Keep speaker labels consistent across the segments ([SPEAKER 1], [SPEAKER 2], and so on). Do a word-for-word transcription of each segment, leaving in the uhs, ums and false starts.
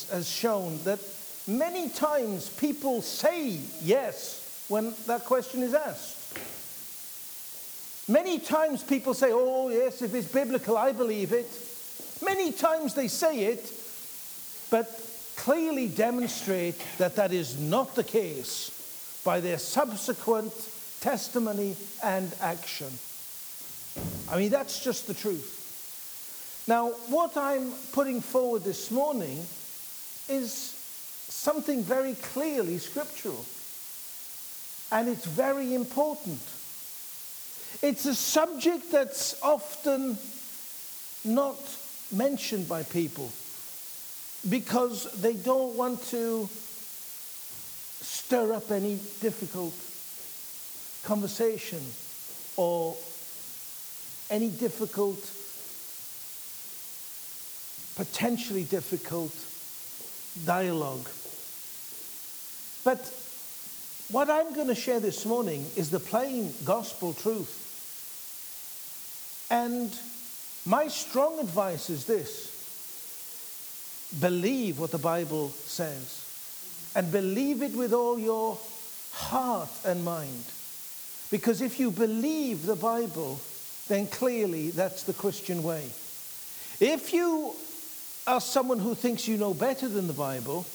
[SPEAKER 1] has, has shown that many times people say yes when that question is asked. Many times people say, oh yes, if it's biblical, I believe it. Many times they say it, but clearly demonstrate that that is not the case by their subsequent testimony and action. I mean, that's just the truth. Now, what I'm putting forward this morning is something very clearly scriptural. And it's very important. It's a subject that's often not mentioned by people because they don't want to stir up any difficult conversation or any difficult, potentially difficult dialogue. But what I'm going to share this morning is the plain gospel truth. And my strong advice is this: believe what the Bible says, and believe it with all your heart and mind. Because if you believe the Bible, then clearly that's the Christian way. If you are someone who thinks you know better than the Bible,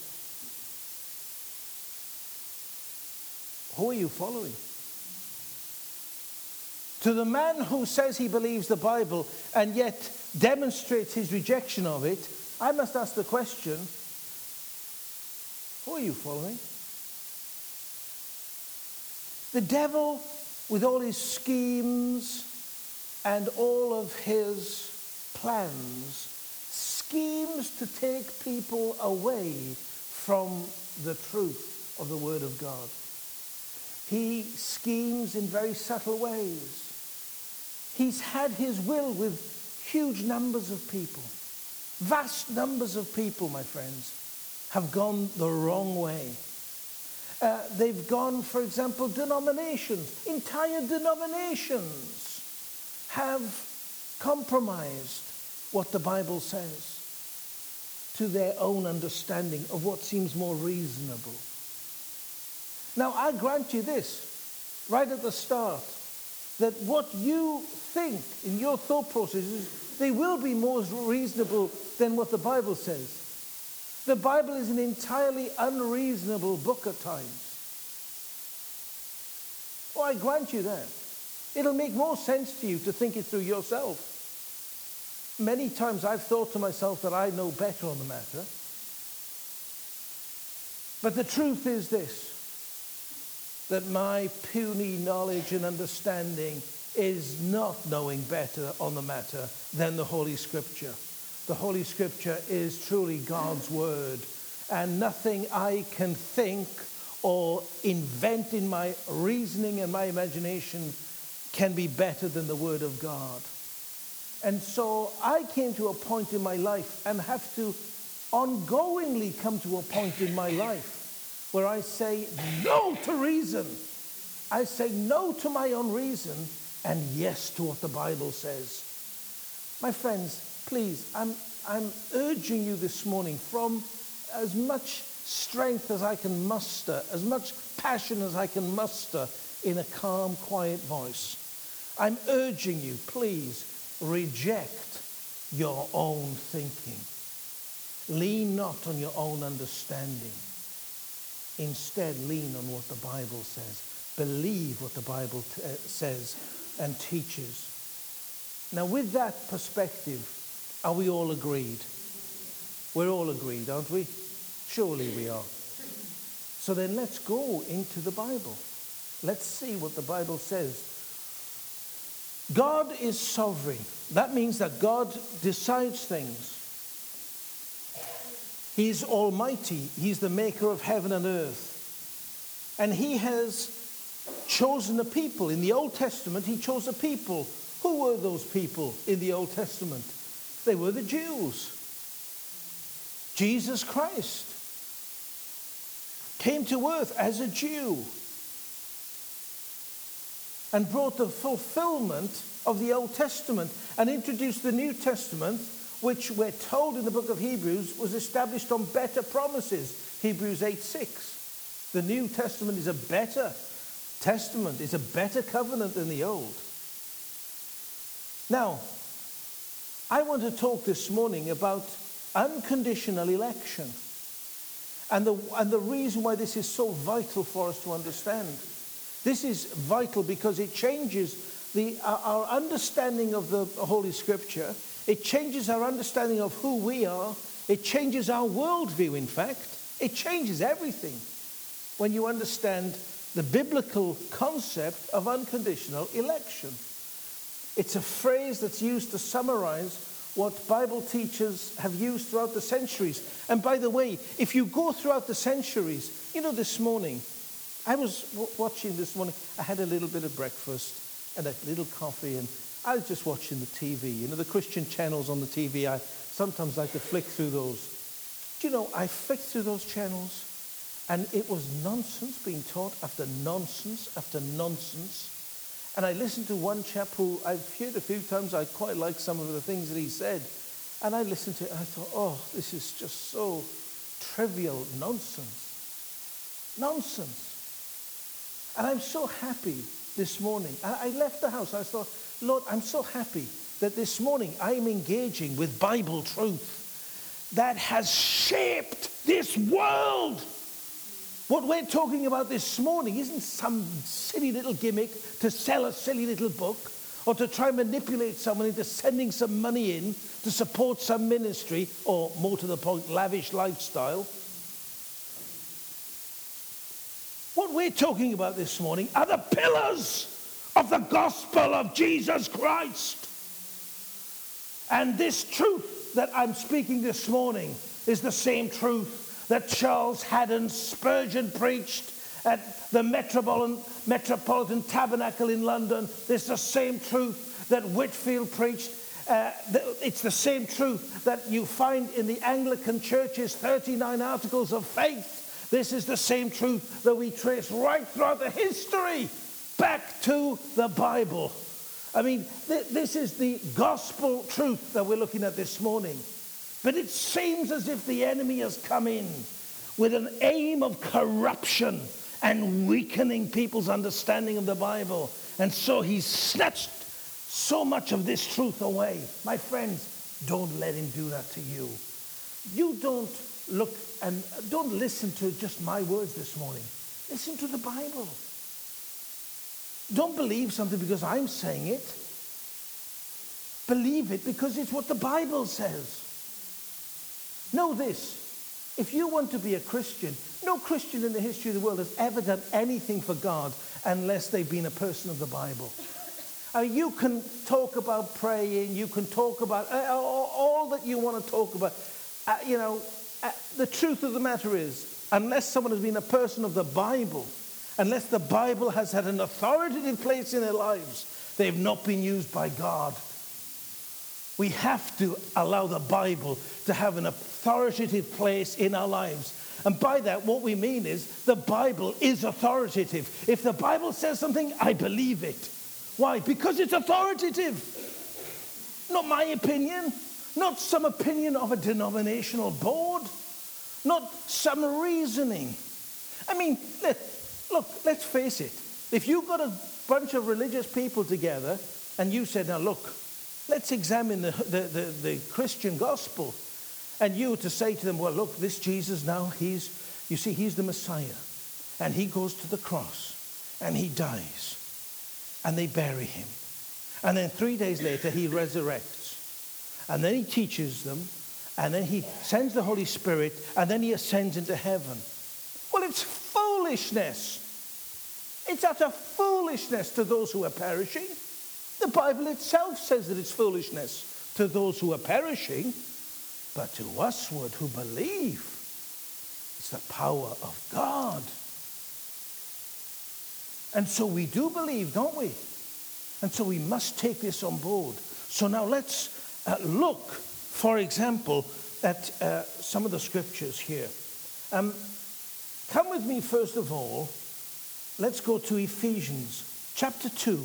[SPEAKER 1] who are you following? To the man who says he believes the Bible and yet demonstrates his rejection of it, I must ask the question, who are you following? The devil, with all his schemes and all of his plans, schemes to take people away from the truth of the Word of God. He schemes in very subtle ways. He's had his will with huge numbers of people. Vast numbers of people, my friends, have gone the wrong way. Uh, they've gone, for example, denominations, entire denominations have compromised what the Bible says to their own understanding of what seems more reasonable. Now, I grant you this, right at the start, that what you think in your thought processes, they will be more reasonable than what the Bible says. The Bible is an entirely unreasonable book at times. Oh, I grant you that. It'll make more sense to you to think it through yourself. Many times I've thought to myself that I know better on the matter. But the truth is this, that my puny knowledge and understanding is not knowing better on the matter than the Holy Scripture. The Holy Scripture is truly God's Word, and nothing I can think or invent in my reasoning and my imagination can be better than the Word of God. And so I came to a point in my life and have to ongoingly come to a point in my life where I say no to reason. I say no to my own reason and yes to what the Bible says. My friends, please, I'm, I'm urging you this morning from as much strength as I can muster, as much passion as I can muster in a calm, quiet voice. I'm urging you, please, reject your own thinking. Lean not on your own understanding. Instead, lean on what the Bible says. Believe what the Bible t- uh, says and teaches. Now, with that perspective, are we all agreed? We're all agreed, aren't we? Surely we are. So then let's go into the Bible. Let's see what the Bible says. God is sovereign. That means that God decides things. He's almighty. He's the maker of heaven and earth. And he has chosen a people. In the Old Testament, he chose a people. Who were those people in the Old Testament? They were the Jews. Jesus Christ came to earth as a Jew and brought the fulfillment of the Old Testament and introduced the New Testament which we're told in the book of Hebrews was established on better promises. Hebrews eight six. The New Testament is a better testament, it's a better covenant than the old. Now, I want to talk this morning about unconditional election. And the, and the reason why this is so vital for us to understand. This is vital because it changes the, our understanding of the Holy Scripture. It changes our understanding of who we are. It changes our worldview, in fact. It changes everything when you understand the biblical concept of unconditional election. It's a phrase that's used to summarize what Bible teachers have used throughout the centuries. And by the way, if you go throughout the centuries, you know, this morning, I was w- watching this morning, I had a little bit of breakfast and a little coffee, and I was just watching the T V. You know, the Christian channels on the T V, I sometimes like to flick through those. Do you know, I flicked through those channels, and it was nonsense being taught after nonsense after nonsense. And I listened to one chap who I've heard a few times. I quite like some of the things that he said. And I listened to it and I thought, oh, this is just so trivial nonsense. Nonsense. And I'm so happy this morning. I left the house. I thought, Lord, I'm so happy that this morning I am engaging with Bible truth that has shaped this world. What we're talking about this morning isn't some silly little gimmick to sell a silly little book or to try and manipulate someone into sending some money in to support some ministry or, more to the point, lavish lifestyle. What we're talking about this morning are the pillars of the gospel of Jesus Christ. And this truth that I'm speaking this morning is the same truth that Charles Haddon Spurgeon preached at the Metropolitan, Metropolitan Tabernacle in London. It's the same truth that Whitfield preached. Uh, it's the same truth that you find in the Anglican Church's thirty-nine Articles of Faith. This is the same truth that we trace right throughout the history back to the Bible. I mean, th- this is the gospel truth that we're looking at this morning. But it seems as if the enemy has come in with an aim of corruption and weakening people's understanding of the Bible. And so he's snatched so much of this truth away. My friends, don't let him do that to you. You don't look and don't listen to just my words this morning. Listen to the Bible. Don't believe something because I'm saying it. Believe it because it's what the Bible says. Know this, if you want to be a Christian, no Christian in the history of the world has ever done anything for God unless they've been a person of the Bible. I mean, you can talk about praying, you can talk about uh, all that you want to talk about. Uh, you know, uh, the truth of the matter is, unless someone has been a person of the Bible, unless the Bible has had an authoritative place in their lives, they've not been used by God. We have to allow the Bible to have an authoritative place in our lives. And by that, what we mean is the Bible is authoritative. If the Bible says something, I believe it. Why? Because it's authoritative. Not my opinion. Not some opinion of a denominational board. Not some reasoning. I mean, let, look, let's face it. If you've got a bunch of religious people together and you said, now look, let's examine the, the, the, the Christian gospel. And you to say to them, well, look, this Jesus now, he's, you see, he's the Messiah. And he goes to the cross and he dies. And they bury him. And then three days later, he resurrects. And then he teaches them. And then he sends the Holy Spirit. And then he ascends into heaven. Well, it's foolishness. It's utter foolishness to those who are perishing. The Bible itself says that it's foolishness to those who are perishing, but to usward who believe, it's the power of God. And so we do believe, don't we? And so we must take this on board. So now let's uh, look, for example, at uh, some of the scriptures here. Um, come with me, first of all. Let's go to Ephesians chapter two.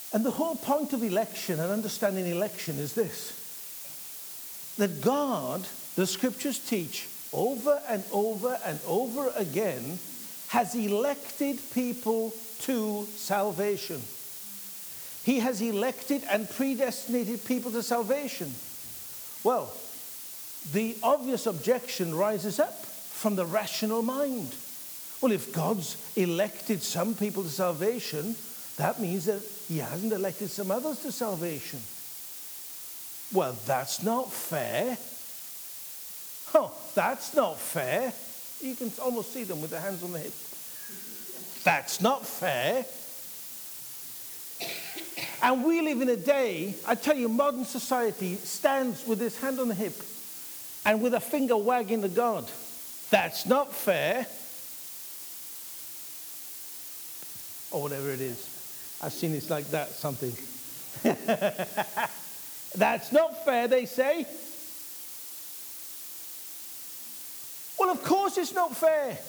[SPEAKER 1] And the whole point of election and understanding election is this: that God, the scriptures teach over and over and over again, has elected people to salvation. He has elected and predestinated people to salvation. Well, the obvious objection rises up from the rational mind. Well, if God's elected some people to salvation, that means that he hasn't elected some others to salvation. Well, that's not fair. Oh, that's not fair. You can almost see them with their hands on the hip. That's not fair. And we live in a day, I tell you, modern society stands with his hand on the hip and with a finger wagging to God. That's not fair. Or whatever it is. I've seen it's like that, something. That's not fair, they say. Well, of course it's not fair.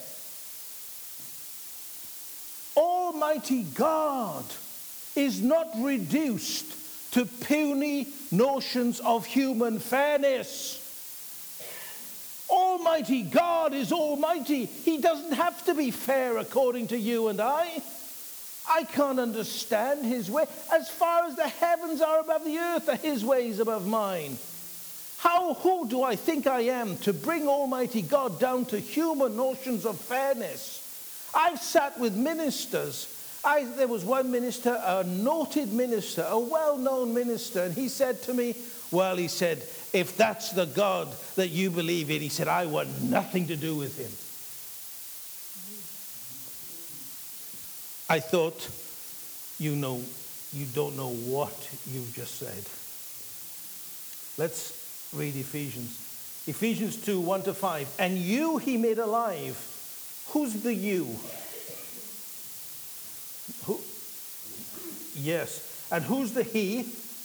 [SPEAKER 1] Almighty God is not reduced to puny notions of human fairness. Almighty God is almighty. He doesn't have to be fair according to you and I. I can't understand his way. As far as the heavens are above the earth, are his ways above mine. How, who do I think I am to bring Almighty God down to human notions of fairness? I've sat with ministers. I, there was one minister, a noted minister, a well-known minister, and he said to me, well, he said, if that's the God that you believe in, he said, I want nothing to do with him. I thought, you know, you don't know what you've just said. Let's read Ephesians. Ephesians two, one to five. And you he made alive. Who's the you? Who? Yes. And who's the he?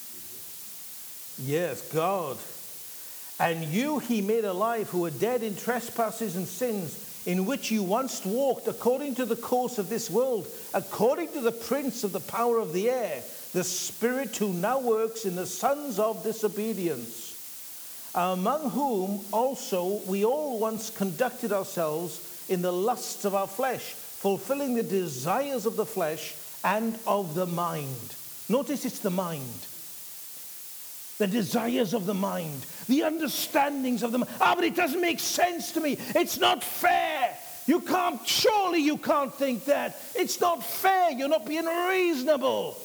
[SPEAKER 1] Yes, God. And you he made alive who were dead in trespasses and sins, in which you once walked according to the course of this world, according to the prince of the power of the air, the spirit who now works in the sons of disobedience, among whom also we all once conducted ourselves in the lusts of our flesh, fulfilling the desires of the flesh and of the mind. Notice it's the mind. The desires of the mind, the understandings of the mind. Ah, but it doesn't make sense to me. It's not fair. You can't, surely you can't think that. It's not fair. You're not being reasonable.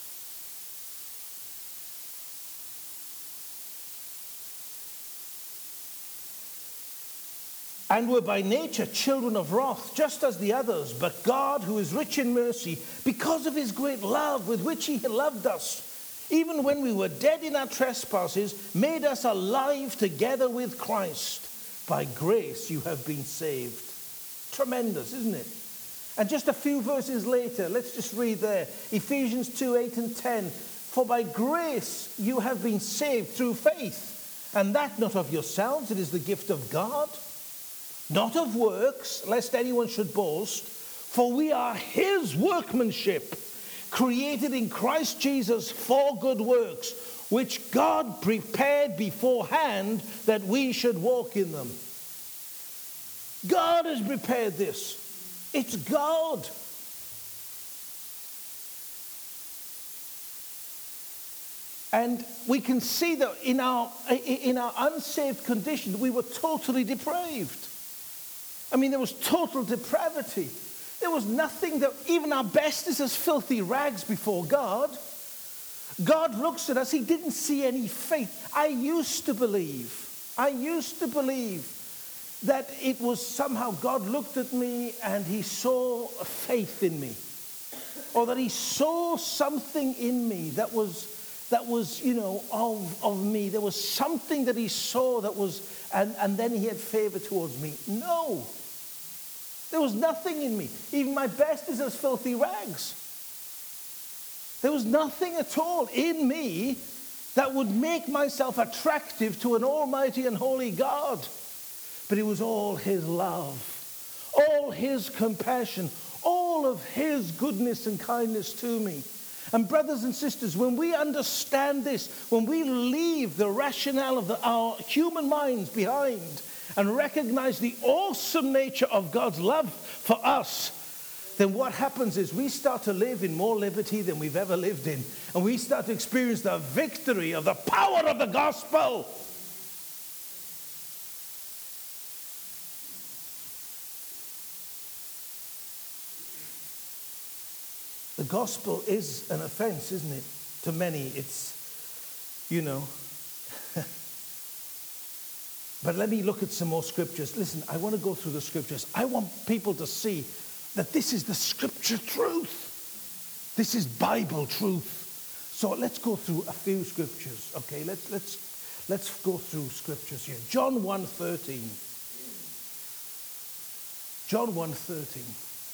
[SPEAKER 1] And were by nature children of wrath, just as the others. But God, who is rich in mercy, because of his great love with which he loved us, even when we were dead in our trespasses, made us alive together with Christ. By grace you have been saved. Tremendous, isn't it? And just a few verses later, let's just read there. Ephesians two, eight and ten. For by grace you have been saved through faith, and that not of yourselves, it is the gift of God, not of works, lest anyone should boast. For we are his workmanship, created in Christ Jesus for good works, which God prepared beforehand that we should walk in them. God has prepared this. It's God. And we can see that in our, in our unsaved condition, we were totally depraved. I mean, there was total depravity. There was nothing that, even our best is as filthy rags before God. God looks at us, he didn't see any faith. I used to believe, I used to believe that it was somehow God looked at me and he saw faith in me. Or that he saw something in me that was, that was, you know, of, of me. There was something that he saw that was, and, and then he had favor towards me. No. There was nothing in me. Even my best is as filthy rags. There was nothing at all in me that would make myself attractive to an almighty and holy God. But it was all his love, all his compassion, all of his goodness and kindness to me. And brothers and sisters, when we understand this, when we leave the rationale of the, our human minds behind and recognize the awesome nature of God's love for us, then what happens is we start to live in more liberty than we've ever lived in. And we start to experience the victory of the power of the gospel. The gospel is an offense, isn't it? To many, it's, you know. But let me look at some more scriptures. Listen, I want to go through the scriptures. I want people to see that this is the scripture truth. This is Bible truth. So let's go through a few scriptures. Okay, let's let's let's go through scriptures here. John one thirteen. John one thirteen.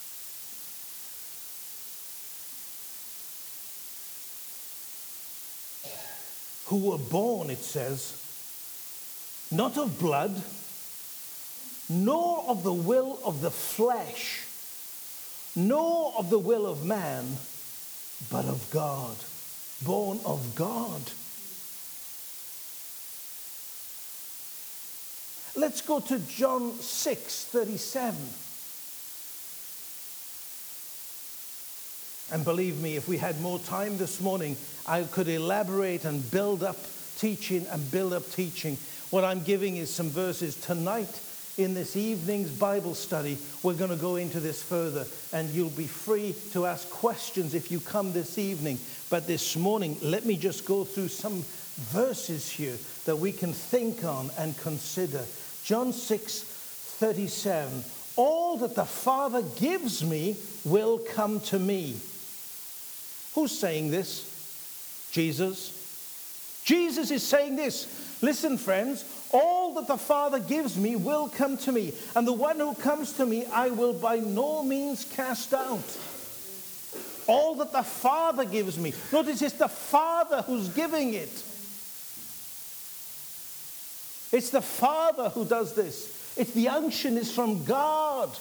[SPEAKER 1] Who were born, it says, not of blood, nor of the will of the flesh, nor of the will of man, but of God. Born of God. Let's go to John six thirty-seven. And believe me, if we had more time this morning, I could elaborate and build up teaching and build up teaching. What I'm giving is some verses. Tonight, in this evening's Bible study, we're going to go into this further. And you'll be free to ask questions if you come this evening. But this morning, let me just go through some verses here that we can think on and consider. John six thirty-seven. All that the Father gives me will come to me. Who's saying this? Jesus. Jesus is saying this. Listen, friends, all that the Father gives me will come to me. And the one who comes to me, I will by no means cast out. All that the Father gives me. Notice it's the Father who's giving it. It's the Father who does this. It's the unction is from God.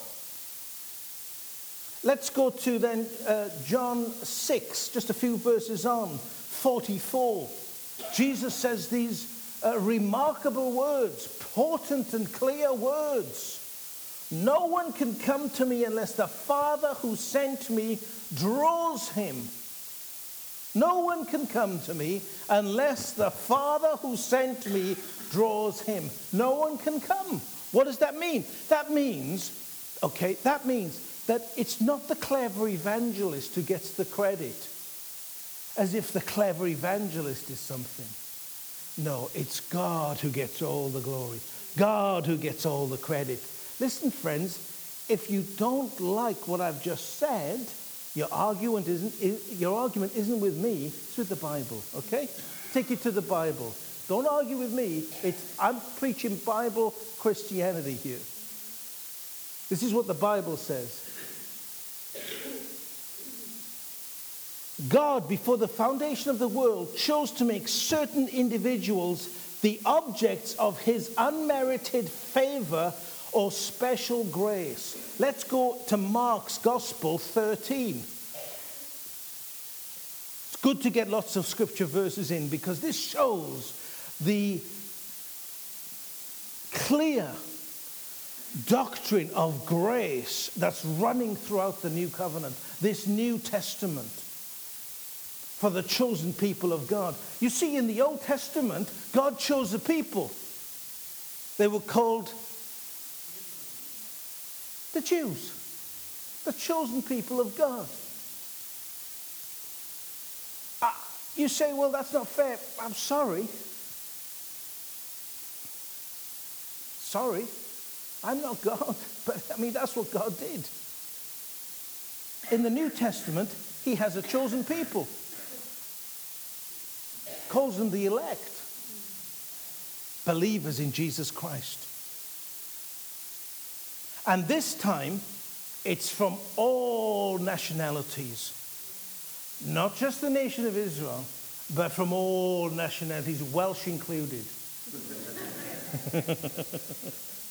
[SPEAKER 1] Let's go to then uh, John six, just a few verses on, forty-four. Jesus says these uh, remarkable words, potent and clear words. No one can come to me unless the Father who sent me draws him. No one can come to me unless the Father who sent me draws him. No one can come. What does that mean? That means, okay, that means that it's not the clever evangelist who gets the credit, as if the clever evangelist is something. No, it's God who gets all the glory. God who gets all the credit. Listen, friends, if you don't like what I've just said, your argument isn't, your argument isn't with me, it's with the Bible, okay? Take it to the Bible. Don't argue with me. It's, I'm preaching Bible Christianity here. This is what the Bible says. God, before the foundation of the world, chose to make certain individuals the objects of his unmerited favor or special grace. Let's go to Mark's Gospel thirteen. It's good to get lots of scripture verses in because this shows the clear doctrine of grace that's running throughout the new covenant, this New Testament, for the chosen people of God. You see, in the Old Testament, God chose a people. They were called the Jews, the chosen people of God. Uh, you say, well, that's not fair. I'm sorry. Sorry. I'm not God, but I mean, that's what God did. In the New Testament, he has a chosen people. Calls them the elect. Believers in Jesus Christ. And this time, it's from all nationalities. Not just the nation of Israel, but from all nationalities, Welsh included.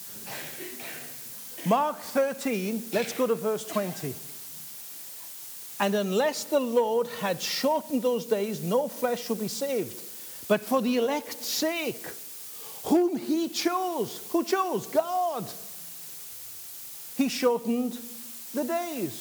[SPEAKER 1] Mark thirteen, let's go to verse twenty. And unless the Lord had shortened those days, no flesh would be saved. But for the elect's sake, whom he chose, who chose? God. He shortened the days.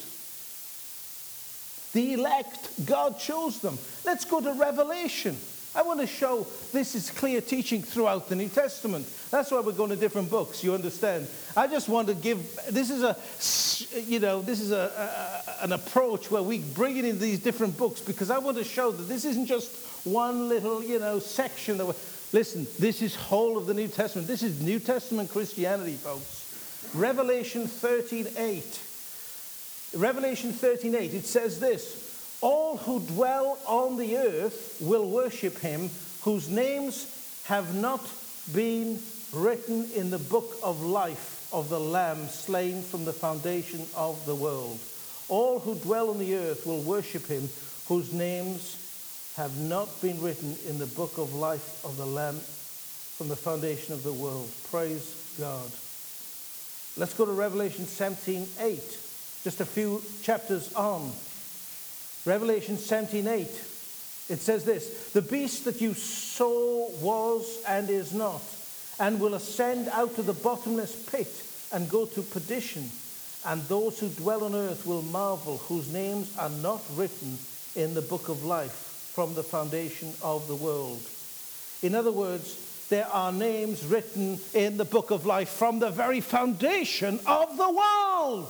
[SPEAKER 1] The elect, God chose them. Let's go to Revelation. I want to show this is clear teaching throughout the New Testament. That's why we're going to different books, you understand. I just want to give, this is a, you know, this is a, a an approach where we bring it in these different books because I want to show that this isn't just one little, you know, section. That we, listen, this is whole of the New Testament. This is New Testament Christianity, folks. Revelation thirteen eight. Revelation thirteen eight, it says this. All who dwell on the earth will worship him, whose names have not been written in the book of life of the Lamb slain from the foundation of the world. All who dwell on the earth will worship him, whose names have not been written in the book of life of the Lamb from the foundation of the world. Praise God. Let's go to Revelation seventeen eight, just a few chapters on. Revelation seventeen eight, it says this, the beast that you saw was and is not, and will ascend out to the bottomless pit and go to perdition. And those who dwell on earth will marvel, whose names are not written in the book of life from the foundation of the world. In other words, there are names written in the book of life from the very foundation of the world.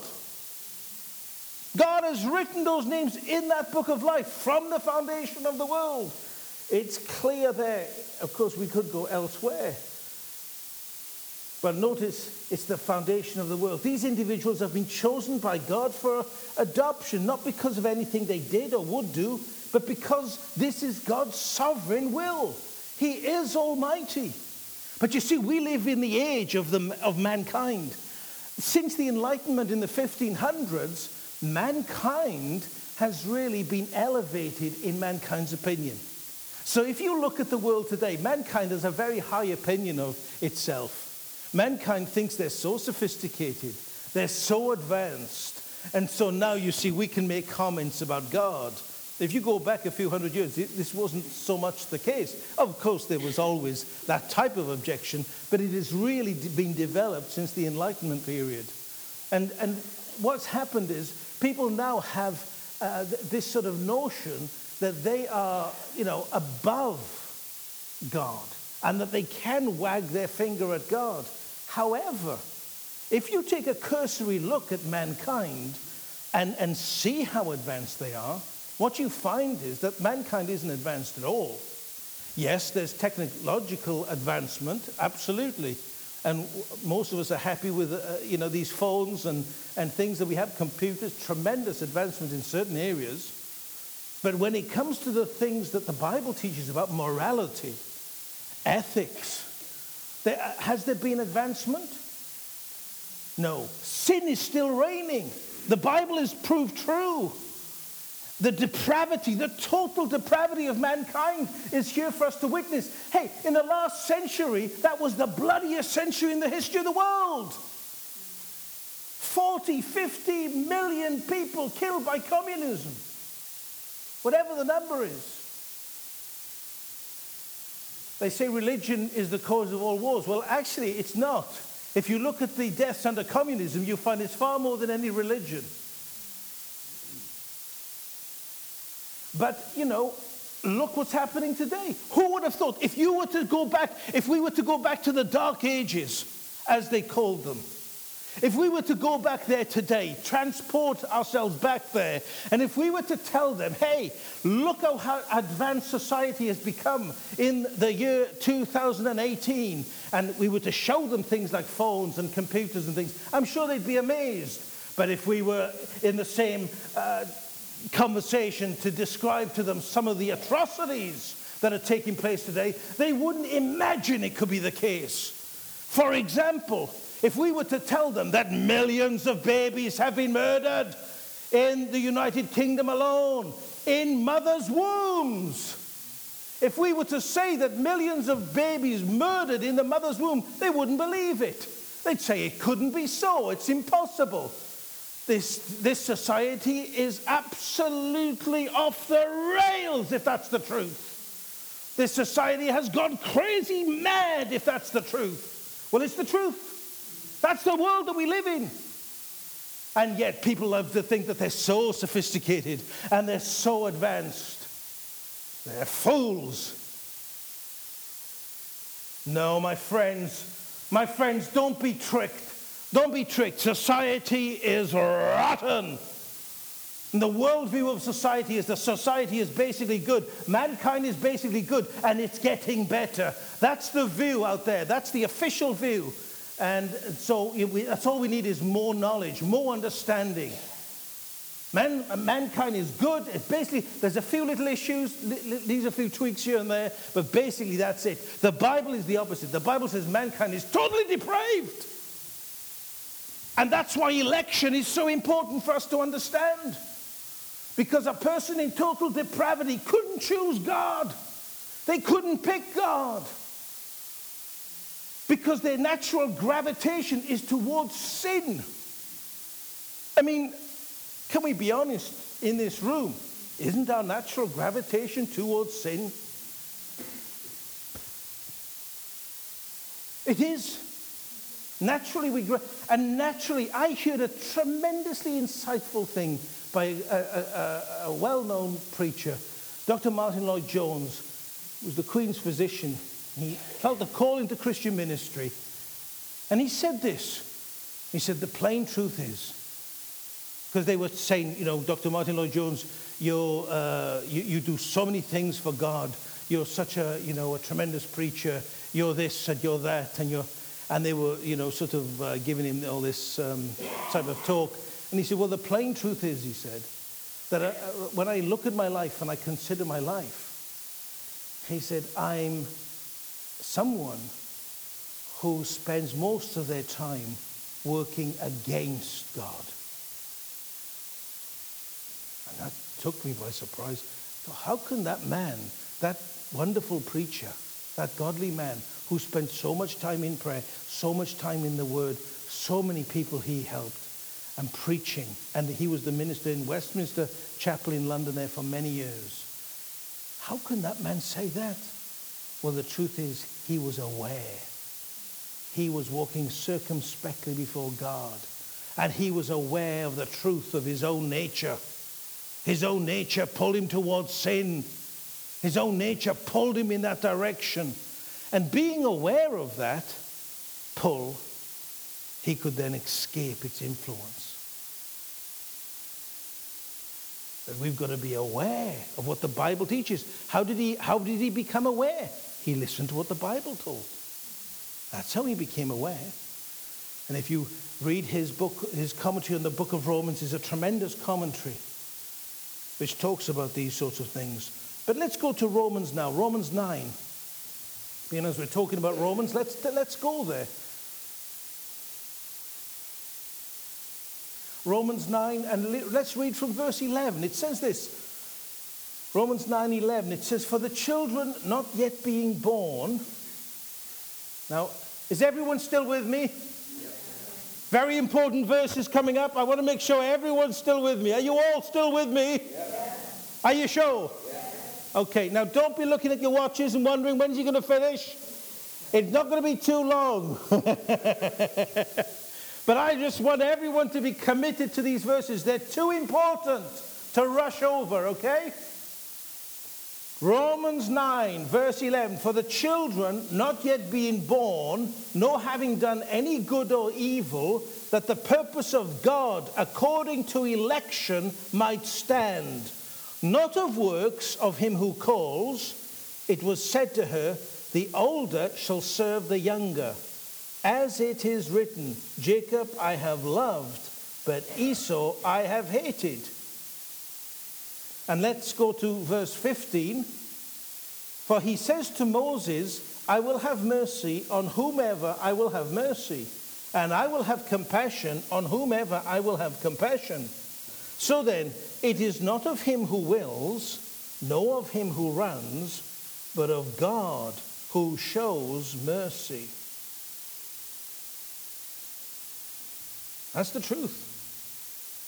[SPEAKER 1] God has written those names in that book of life from the foundation of the world. It's clear there. Of course, we could go elsewhere. But notice, it's the foundation of the world. These individuals have been chosen by God for adoption, not because of anything they did or would do, but because this is God's sovereign will. He is almighty. But you see, we live in the age of, the, of mankind. Since the Enlightenment in the fifteen hundreds, mankind has really been elevated in mankind's opinion. So if you look at the world today, mankind has a very high opinion of itself. Mankind thinks they're so sophisticated, they're so advanced, and so now you see we can make comments about God. If you go back a few hundred years, this wasn't so much the case. Of course, there was always that type of objection, but it has really been developed since the Enlightenment period. And, and what's happened is people now have uh, th- this sort of notion that they are, you know, above God and that they can wag their finger at God. However, if you take a cursory look at mankind and, and see how advanced they are, what you find is that mankind isn't advanced at all. Yes, there's technological advancement, absolutely. And most of us are happy with, uh, you know, these phones and, and things that we have, computers, tremendous advancement in certain areas. But when it comes to the things that the Bible teaches about morality, ethics, there, has there been advancement? No. Sin is still reigning. The Bible is proved true. The depravity, the total depravity of mankind is here for us to witness. Hey, in the last century, that was the bloodiest century in the history of the world. forty, fifty million people killed by communism. Whatever the number is. They say religion is the cause of all wars. Well, actually, it's not. If you look at the deaths under communism, you'll find it's far more than any religion. But, you know, look what's happening today. Who would have thought, if you were to go back, if we were to go back to the Dark Ages, as they called them, if we were to go back there today, transport ourselves back there, and if we were to tell them, hey, look how, how advanced society has become in the year two thousand eighteen, and we were to show them things like phones and computers and things, I'm sure they'd be amazed. But if we were in the same uh, conversation to describe to them some of the atrocities that are taking place today, they wouldn't imagine it could be the case. For example, if we were to tell them that millions of babies have been murdered in the United Kingdom alone, in mothers' wombs, if we were to say that millions of babies murdered in the mother's womb, they wouldn't believe it. They'd say it couldn't be so, it's impossible. This, this society is absolutely off the rails, if that's the truth. This society has gone crazy mad, if that's the truth. Well, it's the truth. That's the world that we live in. And yet people love to think that they're so sophisticated and they're so advanced. They're fools. No, my friends, my friends, don't be tricked. Don't be tricked. Society is rotten. And the worldview of society is that society is basically good. Mankind is basically good, and it's getting better. That's the view out there. That's the official view. And so we, that's all we need is more knowledge, more understanding. Man, mankind is good. It's basically, there's a few little issues, these are a few tweaks here and there, but basically that's it. The Bible is the opposite. The Bible says mankind is totally depraved. And that's why election is so important for us to understand. Because a person in total depravity couldn't choose God. They couldn't pick God. Because their natural gravitation is towards sin. I mean, can we be honest in this room? Isn't our natural gravitation towards sin? It is. Naturally we grow. And naturally, I heard a tremendously insightful thing by a, a, a, a well-known preacher, Doctor Martin Lloyd-Jones, who was the Queen's physician. He felt a call into Christian ministry. And he said this. He said, the plain truth is, because they were saying, you know, Doctor Martin Lloyd-Jones, you're, uh, you, you do so many things for God. You're such a, you know, a tremendous preacher. You're this and you're that. And you're, and they were, you know, sort of uh, giving him all this um, type of talk. And he said, well, the plain truth is, he said, that I, when I look at my life and I consider my life, he said, I'm someone who spends most of their time working against God. And that took me by surprise. So how can that man, that wonderful preacher, that godly man who spent so much time in prayer, so much time in the Word, so many people he helped, and preaching, and he was the minister in Westminster Chapel in London there for many years. How can that man say that? Well, the truth is, he was aware. He was walking circumspectly before God, and he was aware of the truth of his own nature. His own nature pulled him towards sin. His own nature pulled him in that direction. And being aware of that pull, he could then escape its influence. But we've got to be aware of what the Bible teaches. How did he, how did he become aware? He listened to what the Bible told. That's how he became aware. And if you read his book, his commentary on the book of Romans is a tremendous commentary which talks about these sorts of things. But let's go to Romans now, Romans nine. Being as we're talking about Romans, let's, let's go there. Romans nine, and let's read from verse eleven. It says this, Romans nine eleven, it says, for the children not yet being born. Now, is everyone still with me? Yes. Very important verses coming up. I want to make sure everyone's still with me. Are you all still with me? Yes. Are you sure? Yes. Okay, now don't be looking at your watches and wondering when's he going to finish. It's not going to be too long. But I just want everyone to be committed to these verses. They're too important to rush over, okay? Romans nine, verse eleven. For the children not yet being born, nor having done any good or evil, that the purpose of God according to election might stand. Not of works of him who calls. It was said to her, the older shall serve the younger. As it is written, Jacob I have loved, but Esau I have hated. And let's go to verse fifteen. For he says to Moses, I will have mercy on whomever I will have mercy, and I will have compassion on whomever I will have compassion. So then, it is not of him who wills, nor of him who runs, but of God who shows mercy. That's the truth.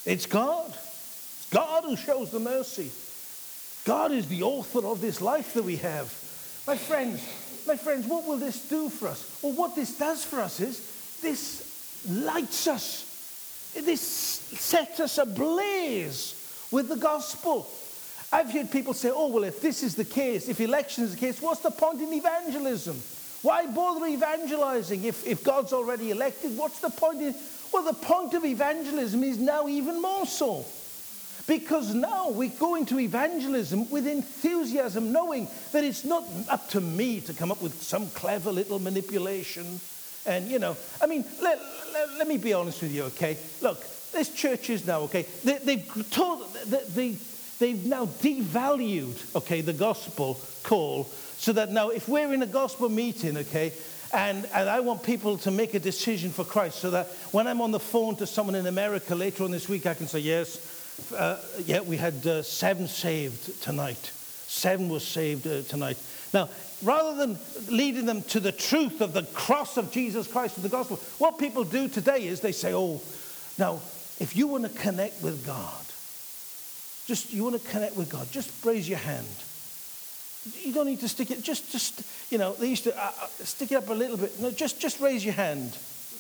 [SPEAKER 1] It's God. It's God who shows the mercy. God is the author of this life that we have. My friends, my friends, what will this do for us? Well, what this does for us is this lights us. This sets us ablaze with the gospel. I've heard people say, oh, well, if this is the case, if election is the case, what's the point in evangelism? Why bother evangelizing if, if God's already elected? What's the point in... Well, the point of evangelism is now even more so. Because now we go into evangelism with enthusiasm, knowing that it's not up to me to come up with some clever little manipulation. And, you know, I mean, let, let, let me be honest with you, okay? Look, this church is now, okay, they, they've, told, they, they, they've now devalued, okay, the gospel call, so that now if we're in a gospel meeting, okay, and, and I want people to make a decision for Christ, so that when I'm on the phone to someone in America later on this week, I can say, yes, Uh, yeah, we had uh, seven saved tonight. Seven was saved uh, tonight. Now, rather than leading them to the truth of the cross of Jesus Christ and the gospel, what people do today is they say, oh, now, if you want to connect with God, just, you want to connect with God, just raise your hand. You don't need to stick it, just, just you know, they used to uh, stick it up a little bit. No, just, just raise your hand.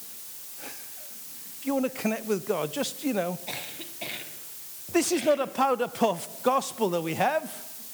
[SPEAKER 1] If you want to connect with God, just, you know... This is not a powder puff gospel that we have.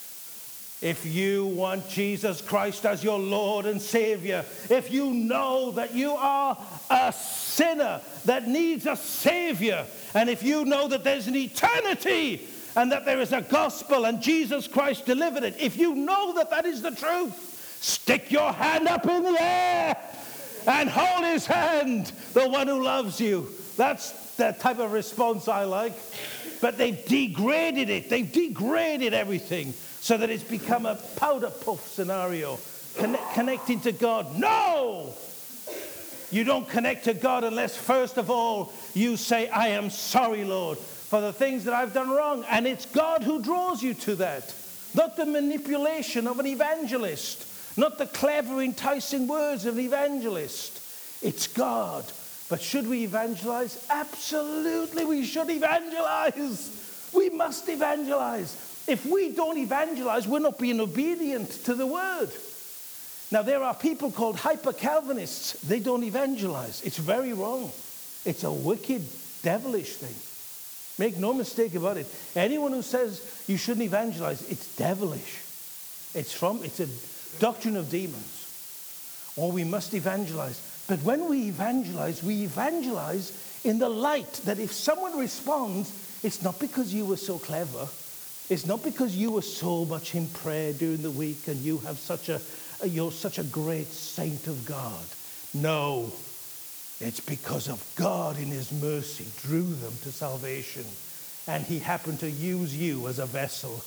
[SPEAKER 1] If you want Jesus Christ as your Lord and Savior, if you know that you are a sinner that needs a Savior, and if you know that there's an eternity and that there is a gospel and Jesus Christ delivered it, if you know that that is the truth, stick your hand up in the air and hold his hand, the one who loves you. That's the type of response I like. But they've degraded it. They've degraded everything so that it's become a powder puff scenario. Connect, connecting to God. No! You don't connect to God unless, first of all, you say, I am sorry, Lord, for the things that I've done wrong. And it's God who draws you to that. Not the manipulation of an evangelist. Not the clever, enticing words of an evangelist. It's God. But should we evangelize? Absolutely, we should evangelize. We must evangelize. If we don't evangelize, we're not being obedient to the word. Now, there are people called hyper-Calvinists. They don't evangelize. It's very wrong. It's a wicked, devilish thing. Make no mistake about it. Anyone who says you shouldn't evangelize, it's devilish. It's from, it's a doctrine of demons. Or we must evangelize. But when we evangelize, we evangelize in the light that if someone responds, it's not because you were so clever. It's not because you were so much in prayer during the week and you have such a, you're such a great saint of God. No, it's because of God in his mercy drew them to salvation. And he happened to use you as a vessel.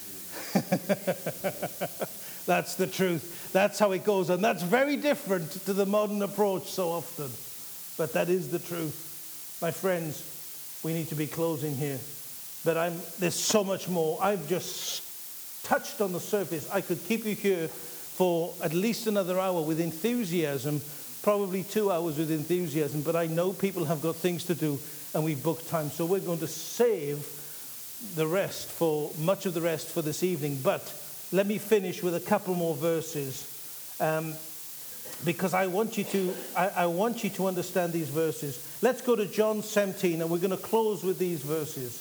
[SPEAKER 1] That's the truth. That's how it goes. And that's very different to the modern approach so often. But that is the truth. My friends, we need to be closing here. But I'm, there's so much more. I've just touched on the surface. I could keep you here for at least another hour with enthusiasm, probably two hours with enthusiasm. But I know people have got things to do and we've booked time. So we're going to save the rest for, much of the rest for this evening. But let me finish with a couple more verses, um, because I want you to I, I want you to understand these verses. Let's go to John seventeen, and we're going to close with these verses.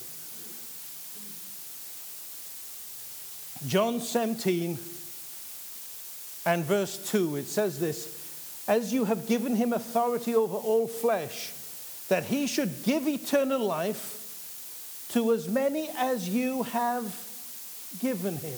[SPEAKER 1] John seventeen and verse two. It says this: "As you have given him authority over all flesh, that he should give eternal life to as many as you have given him."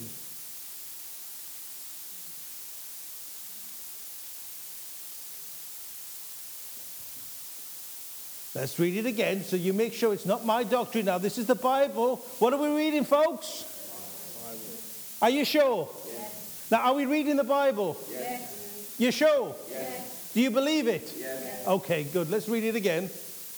[SPEAKER 1] Let's read it again so you make sure it's not my doctrine now. This is the Bible. What are we reading, folks? Bible. Are you sure? Yes. Now, are we reading the Bible? Yes. You sure? Yes. Do you believe it? Yes. Okay, good. Let's read it again.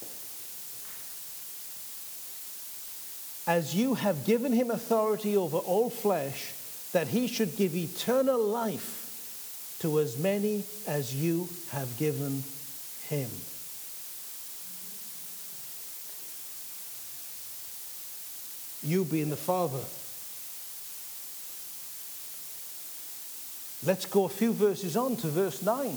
[SPEAKER 1] "As you have given him authority over all flesh, that he should give eternal life to as many as you have given him." you being the Father. Let's go a few verses on to verse nine.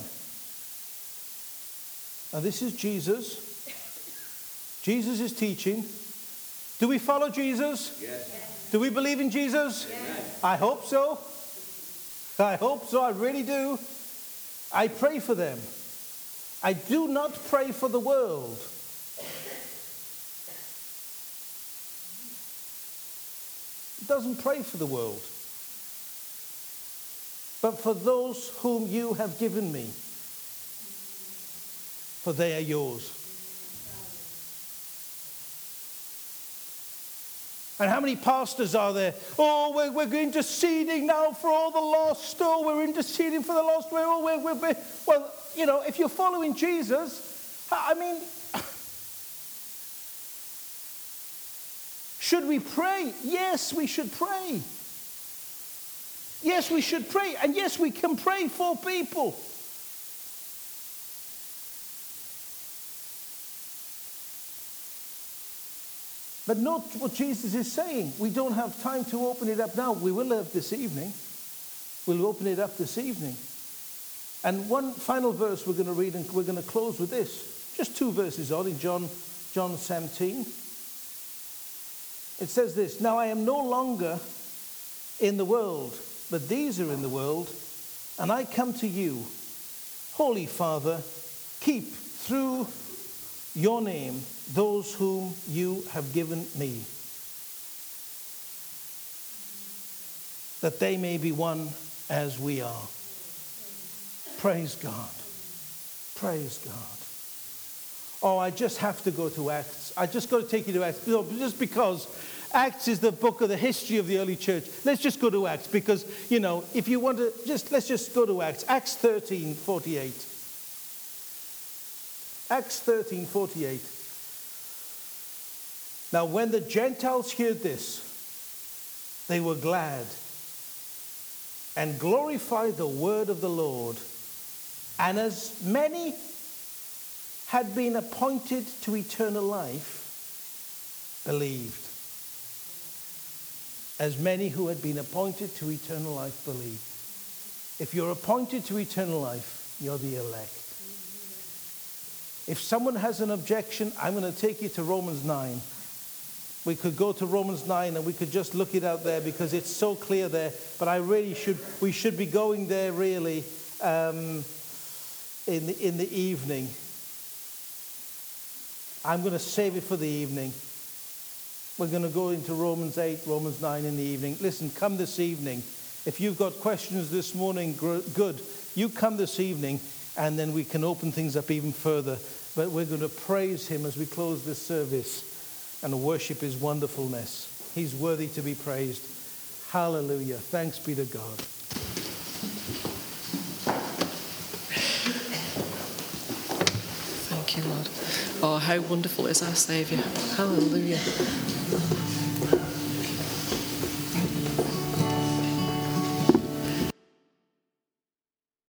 [SPEAKER 1] Now this is Jesus. Jesus is teaching. Do we follow Jesus?
[SPEAKER 2] Yes.
[SPEAKER 1] Do we believe in Jesus?
[SPEAKER 2] Yes.
[SPEAKER 1] I hope so. I hope so. I really do. I pray for them. I do not pray for the world. It doesn't pray for the world, but for those whom you have given me, for they are yours. And how many pastors are there? Oh, we're, we're interceding now for all the lost. Oh, we're interceding for the lost. We're, oh, we're, we're, we're. Well, you know, if you're following Jesus, I mean, should we pray? Yes, we should pray. Yes, we should pray. And yes, we can pray for people. But note what Jesus is saying. We don't have time to open it up now. We will have this evening. We'll open it up this evening. And one final verse we're going to read, and we're going to close with this. Just two verses on in John, John seventeen. It says this, now I am no longer in the world, but these are in the world, and I come to you. Holy Father, keep through your name those whom you have given me, that they may be one as we are. Praise God. Praise God. Oh, I just have to go to Acts. I just got to take you to Acts. No, just because Acts is the book of the history of the early church. Let's just go to Acts because, you know, if you want to, just let's just go to Acts. Acts thirteen forty-eight. Acts thirteen forty-eight. Now, when the Gentiles heard this, they were glad and glorified the word of the Lord. And as many had been appointed to eternal life, believed. As many who had been appointed to eternal life believed. If you're appointed to eternal life, you're the elect. If someone has an objection, I'm going to take you to Romans nine. We could go to Romans nine and we could just look it out there because it's so clear there. But I really should, we should be going there really um, in, the, in the evening. I'm going to save it for the evening. We're going to go into Romans eight, Romans nine in the evening. Listen, come this evening. If you've got questions this morning, good. You come this evening and then we can open things up even further. But we're going to praise him as we close this service and worship his wonderfulness. He's worthy to be praised. Hallelujah. Thanks be to God.
[SPEAKER 3] Thank you, Lord. Oh, how wonderful is our Saviour. Hallelujah.